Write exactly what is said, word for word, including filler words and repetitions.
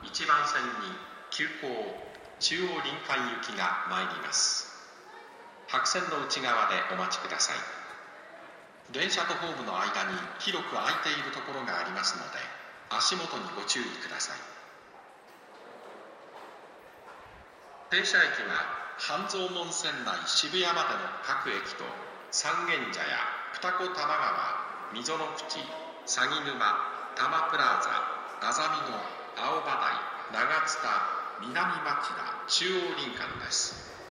いちばん線に急行中央林間行きが参ります。白線の内側でお待ちください。電車とホームの間に広く空いているところがありますので、足元にご注意ください。停車駅は半蔵門線内渋谷までの各駅と三軒茶屋、二子玉川、溝の口、鷺沼、多摩プラザ、あざみ野、青葉台、長津田、南町田、中央林間です。